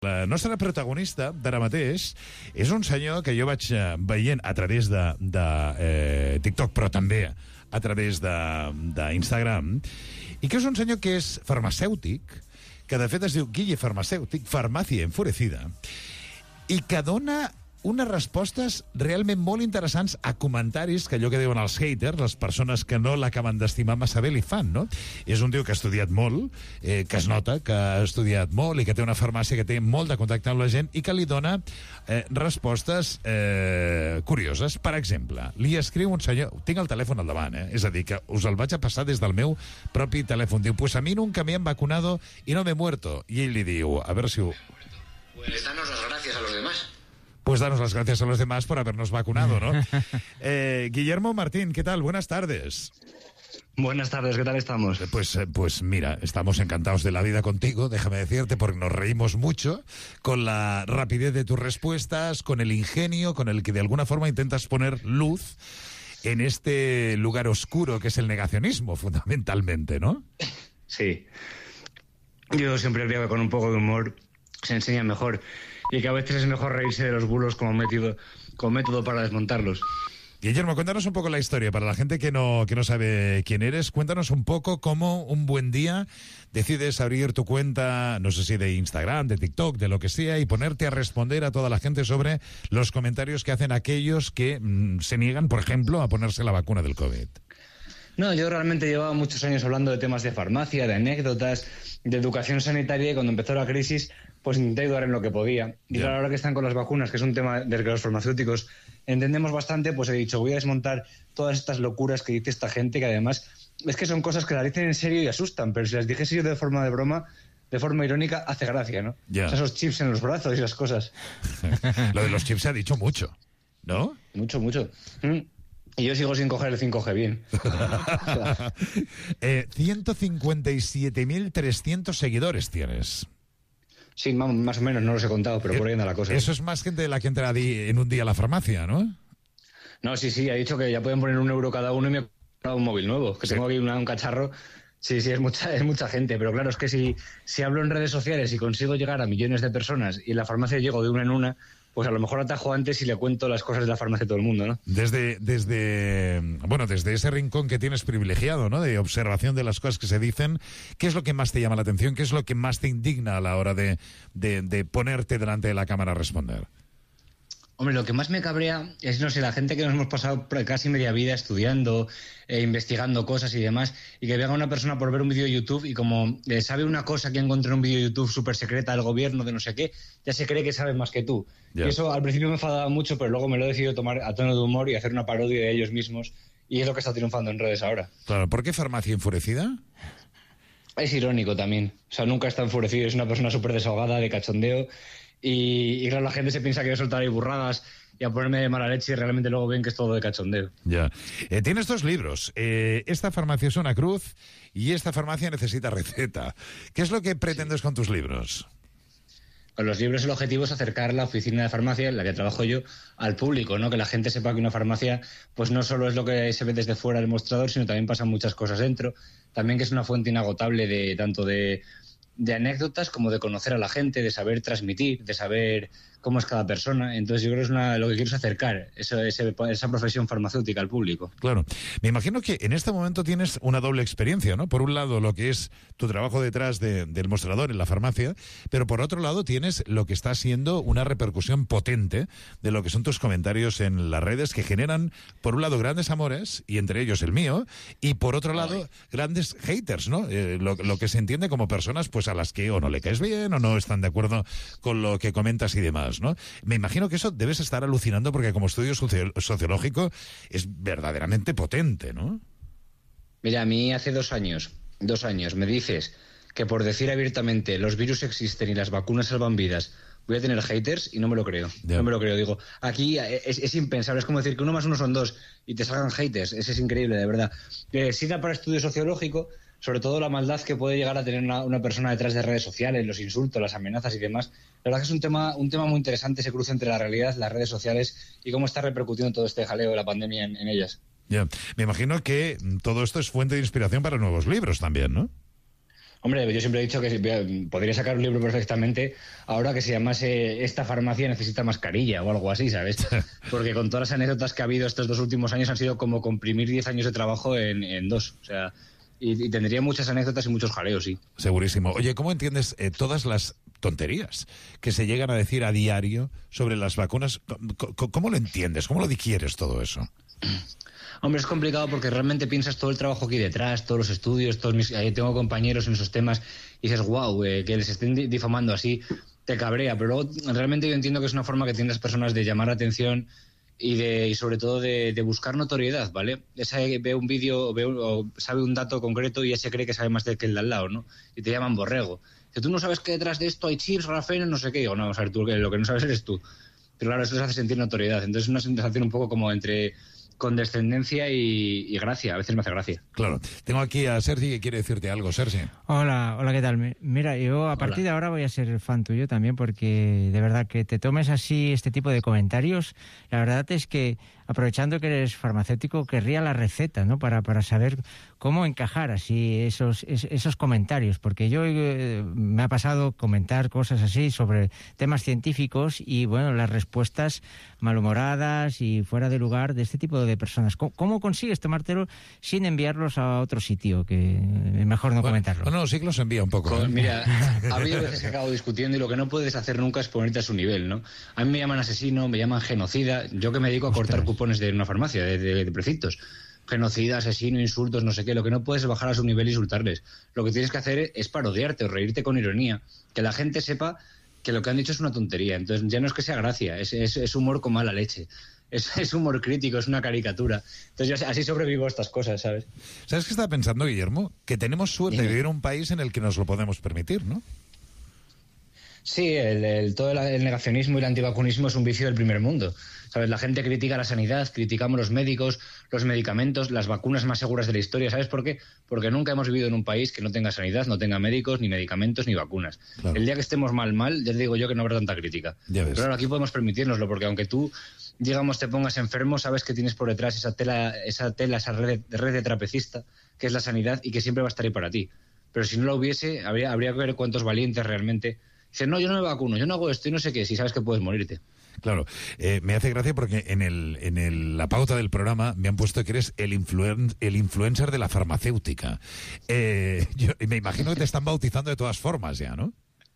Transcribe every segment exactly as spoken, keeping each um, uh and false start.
La nostra protagonista d'ara mateix és un senyor que jo vaig eh, veient a través de, de eh, TikTok, però també a través d'Instagram, i que és un senyor que és farmacèutic, que de fet es diu Guille Farmacèutic, Farmàcia Enfurecida, i que dona unes respostes realment molt interessants a comentaris que allò que diuen els haters, les persones que no l'acaben d'estimar massa bé, li fan, no? És un tio que ha estudiat molt, eh, que es nota que ha estudiat molt i que té una farmàcia que té molt de contacte amb la gent i que li dona eh, respostes eh, curioses. Per exemple, li escriu un senyor... Tinc el telèfon al davant, eh? És a dir, que us el vaig a passar des del meu propi telèfon. Diu, pues a mí nunca me han vacunado y no me he muerto. I ell li diu, a veure si ho... Pues danos las gracias a los demás. Pues danos las gracias a los demás por habernos vacunado, ¿no? Eh, Guillermo Martín, ¿qué tal? Buenas tardes. Buenas tardes, ¿qué tal estamos? Pues, pues mira, estamos encantados de la vida contigo, déjame decirte, porque nos reímos mucho con la rapidez de tus respuestas, con el ingenio, con el que de alguna forma intentas poner luz en este lugar oscuro que es el negacionismo, fundamentalmente, ¿no? Sí. Yo siempre creo que con un poco de humor se enseña mejor y que a veces es mejor reírse de los bulos como método, como método para desmontarlos. Guillermo, cuéntanos un poco la historia. Para la gente que no, que no sabe quién eres, cuéntanos un poco cómo un buen día decides abrir tu cuenta, no sé si de Instagram, de TikTok, de lo que sea, y ponerte a responder a toda la gente sobre los comentarios que hacen aquellos que mmm, se niegan, por ejemplo, a ponerse la vacuna del COVID. No, yo realmente llevaba muchos años hablando de temas de farmacia, de anécdotas, de educación sanitaria, y cuando empezó la crisis, pues intenté ayudar en lo que podía. Y Yeah. claro, ahora que están con las vacunas, que es un tema del que los farmacéuticos entendemos bastante, pues he dicho, voy a desmontar todas estas locuras que dice esta gente, que además es que son cosas que las dicen en serio y asustan, pero si las dijese yo de forma de broma, de forma irónica, hace gracia, ¿no? Yeah. O sea, esos chips en los brazos y esas cosas. Lo de los chips se ha dicho mucho, ¿no? Mucho, mucho. Mm. Y yo sigo sin coger el cinco G bien. eh, ciento cincuenta y siete mil trescientos seguidores tienes. Sí, más o menos, no los he contado, pero por ahí anda la cosa. Eso es más gente de la que entra en un día a la farmacia, ¿no? No, sí, sí, ha dicho que ya pueden poner un euro cada uno y me he comprado un móvil nuevo, que Sí. tengo aquí una, un cacharro. Sí, sí, es mucha, es mucha gente, pero claro, es que si, si hablo en redes sociales y consigo llegar a millones de personas y en la farmacia llego de una en una, pues a lo mejor atajo antes y le cuento las cosas de la farmacia a todo el mundo, ¿no? Desde, desde, bueno, desde ese rincón que tienes privilegiado, ¿no? De observación de las cosas que se dicen, ¿qué es lo que más te llama la atención? ¿Qué es lo que más te indigna a la hora de, de, de ponerte delante de la cámara a responder? Hombre, lo que más me cabrea es, no sé, la gente que nos hemos pasado casi media vida estudiando, eh, investigando cosas y demás, y que venga una persona por ver un vídeo de YouTube y como eh, sabe una cosa que encontró en un vídeo de YouTube súper secreta del gobierno, de no sé qué, ya se cree que sabe más que tú. Yeah. Y eso al principio me enfadaba mucho, pero luego me lo he decidido tomar a tono de humor y hacer una parodia de ellos mismos, y es lo que está triunfando en redes ahora. Claro, ¿por qué Farmacia Enfurecida? Es irónico también, o sea, nunca está enfurecido, es una persona súper desahogada, de cachondeo. Y, y claro, la gente se piensa que voy a soltar ahí burradas y a ponerme de mala leche y realmente luego ven que es todo de cachondeo. Ya. Eh, tienes dos libros. Eh, esta farmacia es una cruz y esta farmacia necesita receta. ¿Qué es lo que pretendes sí. con tus libros? Con los libros el objetivo es acercar la oficina de farmacia, en la que trabajo yo, al público, ¿no? Que la gente sepa que una farmacia pues no solo es lo que se ve desde fuera del mostrador, sino también pasan muchas cosas dentro. También que es una fuente inagotable de tanto de... de anécdotas como de conocer a la gente, de saber transmitir, de saber cómo es cada persona. Entonces yo creo que es una, lo que quiero es acercar esa, esa, esa profesión farmacéutica al público. Claro. Me imagino que en este momento tienes una doble experiencia, ¿no? Por un lado lo que es tu trabajo detrás de, del mostrador en la farmacia, pero por otro lado tienes lo que está siendo una repercusión potente de lo que son tus comentarios en las redes, que generan, por un lado, grandes amores, y entre ellos el mío, y por otro lado, grandes haters, ¿no? Eh, lo, lo que se entiende como personas pues a las que o no le caes bien o no están de acuerdo con lo que comentas y demás, ¿no? Me imagino que eso debes estar alucinando porque como estudio socio- sociológico es verdaderamente potente, ¿no? Mira, a mí hace dos años, dos años me dices que por decir abiertamente los virus existen y las vacunas salvan vidas voy a tener haters y no me lo creo. Yeah. No me lo creo. Digo, aquí es, es impensable. Es como decir que uno más uno son dos y te salgan haters. Eso es increíble, de verdad. Eh, sí da para estudio sociológico, sobre todo la maldad que puede llegar a tener una, una persona detrás de redes sociales, los insultos, las amenazas y demás. La verdad que es un tema, un tema muy interesante, ese cruce entre la realidad, las redes sociales y cómo está repercutiendo todo este jaleo de la pandemia en, en ellas. Ya. Me imagino que todo esto es fuente de inspiración para nuevos libros también, ¿no? Hombre, yo siempre he dicho que podría sacar un libro perfectamente ahora que se llamase Esta farmacia necesita mascarilla o algo así, ¿sabes? Porque con todas las anécdotas que ha habido estos dos últimos años han sido como comprimir diez años de trabajo en, en dos. O sea, y, y tendría muchas anécdotas y muchos jaleos, sí. Segurísimo. Oye, ¿cómo entiendes eh, todas las tonterías que se llegan a decir a diario sobre las vacunas? ¿Cómo, cómo lo entiendes? ¿Cómo lo digieres todo eso? Hombre, es complicado porque realmente piensas todo el trabajo aquí detrás, todos los estudios, todos mis, eh, tengo compañeros en esos temas y dices, wow, eh, que les estén difamando así, te cabrea. Pero luego realmente yo entiendo que es una forma que tienen las personas de llamar la atención y de y sobre todo de, de buscar notoriedad, ¿vale? Esa ve un vídeo o, ve un, o sabe un dato concreto y ese cree que sabe más de que el de al lado, ¿no? Y te llaman borrego. Si tú no sabes que detrás de esto hay chips, grafeno, no sé qué, digo, no, vamos a ver, tú lo que no sabes eres tú. Pero claro, eso les hace sentir notoriedad. Entonces es una sensación un poco como entre condescendencia y, y gracia. A veces me hace gracia. Claro. Tengo aquí a Sergi que quiere decirte algo. Sergi. Hola, hola, ¿qué tal? Mira, yo a partir hola. de ahora voy a ser fan tuyo también porque de verdad que te tomes así este tipo de comentarios, la verdad es que aprovechando que eres farmacéutico, querría la receta, ¿no? Para, para saber cómo encajar así esos, esos comentarios, porque yo eh, me ha pasado comentar cosas así sobre temas científicos y, bueno, las respuestas malhumoradas y fuera de lugar de este tipo de personas. ¿Cómo, cómo consigues tomártelo sin enviarlos a otro sitio? Que es mejor no bueno, comentarlo. No, no, sí que los envía un poco. Con, ¿eh? Mira, ha habido veces que acabo discutiendo y lo que no puedes hacer nunca es ponerte a su nivel, ¿no? A mí me llaman asesino, me llaman genocida, yo que me dedico a cortar Ostras. cupones de una farmacia, de, de, de precintos. Genocida, asesino, insultos, no sé qué. Lo que no puedes es bajar a su nivel e insultarles. Lo que tienes que hacer es parodiarte o reírte con ironía. Que la gente sepa que lo que han dicho es una tontería. Entonces ya no es que sea gracia, es, es, es humor con mala leche. Es, es humor crítico, es una caricatura. Entonces yo así sobrevivo a estas cosas, ¿sabes? ¿Sabes qué estaba pensando, Guillermo? Que tenemos suerte Dime. de vivir en un país en el que nos lo podemos permitir, ¿no? Sí, el, el, todo el, el negacionismo y el antivacunismo es un vicio del primer mundo. ¿Sabes? La gente critica la sanidad, criticamos los médicos, los medicamentos, las vacunas más seguras de la historia. ¿Sabes por qué? Porque nunca hemos vivido en un país que no tenga sanidad, no tenga médicos, ni medicamentos, ni vacunas. Claro. El día que estemos mal, mal, ya te digo yo que no habrá tanta crítica. Pero claro, aquí podemos permitirnoslo, porque aunque tú, digamos, te pongas enfermo, sabes que tienes por detrás esa tela, esa tela, esa red, red de trapecista, que es la sanidad y que siempre va a estar ahí para ti. Pero si no la hubiese, habría, habría que ver cuántos valientes realmente dicen, no, yo no me vacuno, yo no hago esto y no sé qué, si sabes que puedes morirte. Claro, eh, me hace gracia porque en el en el, la pauta del programa me han puesto que eres el, influen, el influencer de la farmacéutica. Eh, yo me imagino que te están bautizando de todas formas ya, ¿no?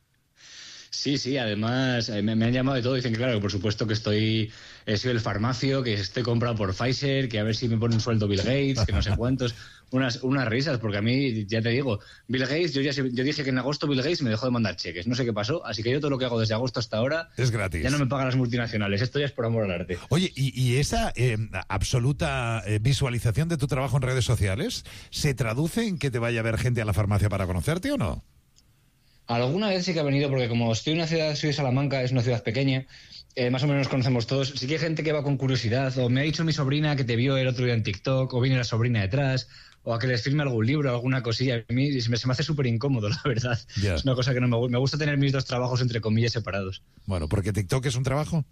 Sí, sí, además me, me han llamado de todo. Dicen que claro, que por supuesto que estoy, eh, soy el farmacio, que estoy comprado por Pfizer, que a ver si me pone un sueldo Bill Gates, que no sé cuántos. Unas, unas risas, porque a mí, ya te digo, Bill Gates, yo ya yo dije que en agosto Bill Gates me dejó de mandar cheques. No sé qué pasó, así que yo todo lo que hago desde agosto hasta ahora es gratis. Ya no me pagan las multinacionales. Esto ya es por amor al arte. Oye, ¿y, y esa eh, absoluta eh, visualización de tu trabajo en redes sociales se traduce en que te vaya a ver gente a la farmacia para conocerte o no? Alguna vez sí que ha venido, porque como estoy en una ciudad, soy de Salamanca, es una ciudad pequeña, eh, más o menos nos conocemos todos. Sí que hay gente que va con curiosidad, o me ha dicho mi sobrina que te vio el otro día en TikTok, o viene la sobrina detrás, o a que les firme algún libro, alguna cosilla. A mí se me, se me hace súper incómodo, la verdad. Yeah. Es una cosa que no me gusta. Me gusta tener mis dos trabajos, entre comillas, separados. Bueno, ¿porque TikTok es un trabajo?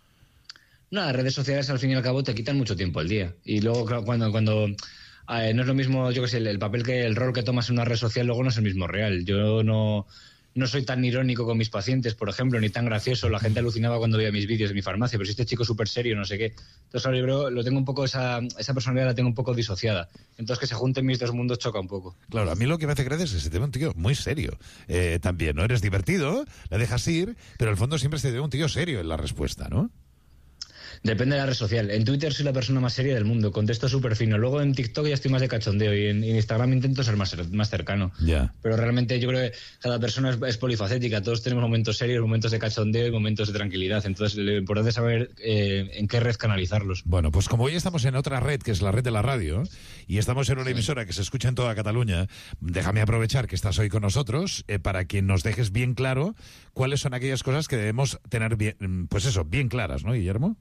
No, las redes sociales, al fin y al cabo, te quitan mucho tiempo al día. Y luego, claro, cuando... cuando Eh, no es lo mismo, yo que sé, el, el papel que el rol que tomas en una red social luego no es el mismo real. Yo no, no soy tan irónico con mis pacientes, por ejemplo, ni tan gracioso. La gente alucinaba cuando veía mis vídeos de mi farmacia, pero si este chico es súper serio, no sé qué. Entonces ahora yo lo tengo un poco, esa, esa personalidad la tengo un poco disociada. Entonces que se junten mis dos mundos choca un poco. Claro, a mí lo que me hace gracia es que se te ve un tío muy serio. Eh, también, ¿no? Eres divertido, la dejas ir, pero al fondo siempre se te ve un tío serio en la respuesta, ¿no? Depende de la red social. En Twitter soy la persona más seria del mundo, contesto súper fino. Luego en TikTok ya estoy más de cachondeo y en, en Instagram intento ser más, más cercano. Yeah. Pero realmente yo creo que cada persona es, es polifacética. Todos tenemos momentos serios, momentos de cachondeo y momentos de tranquilidad. Entonces lo importante es saber eh, en qué red canalizarlos. Bueno, pues como hoy estamos en otra red, que es la red de la radio, y estamos en una emisora que se escucha en toda Cataluña, déjame aprovechar que estás hoy con nosotros eh, para que nos dejes bien claro cuáles son aquellas cosas que debemos tener bien, pues eso, bien claras, ¿no, Guillermo?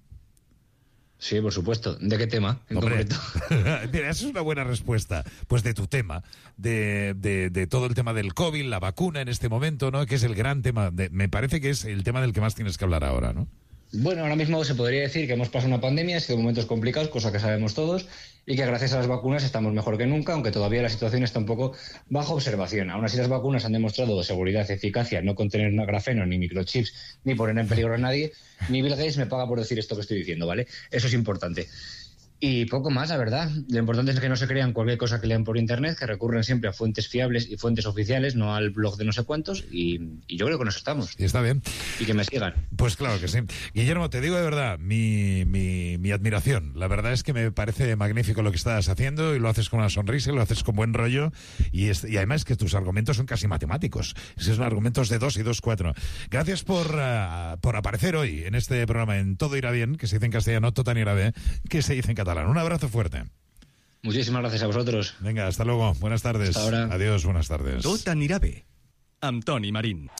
Sí, por supuesto. ¿De qué tema en Hombre, concreto? Mira, esa es una buena respuesta. Pues de tu tema, de, de, de todo el tema del COVID, la vacuna en este momento, ¿no? Que es el gran tema. De, me parece que es el tema del que más tienes que hablar ahora, ¿no? Bueno, ahora mismo se podría decir que hemos pasado una pandemia, ha sido momentos complicados, cosa que sabemos todos, y que gracias a las vacunas estamos mejor que nunca, aunque todavía la situación está un poco bajo observación. Aún así, las vacunas han demostrado seguridad, eficacia, no contener grafeno, ni microchips, ni poner en peligro a nadie. Ni Bill Gates me paga por decir esto que estoy diciendo, ¿vale? Eso es importante. Y poco más, la verdad. Lo importante es que no se crean cualquier cosa que lean por internet, que recurren siempre a fuentes fiables y fuentes oficiales, no al blog de no sé cuántos, y, y yo creo que con eso estamos. Y está bien. Y que me sigan. Pues claro que sí. Guillermo, te digo de verdad, mi, mi, mi admiración. La verdad es que me parece magnífico lo que estás haciendo, y lo haces con una sonrisa, y lo haces con buen rollo, y, es, y además que tus argumentos son casi matemáticos. Esos son argumentos de dos y dos, cuatro. Gracias por, uh, por aparecer hoy en este programa en Todo Irá Bien, que se dice en castellano, Tot anirà bé, que se dice en catalán. Un abrazo fuerte. Muchísimas gracias a vosotros. Venga, hasta luego. Buenas tardes. Hasta ahora. Adiós, buenas tardes. Tot anirà bé, amb Toni Marín.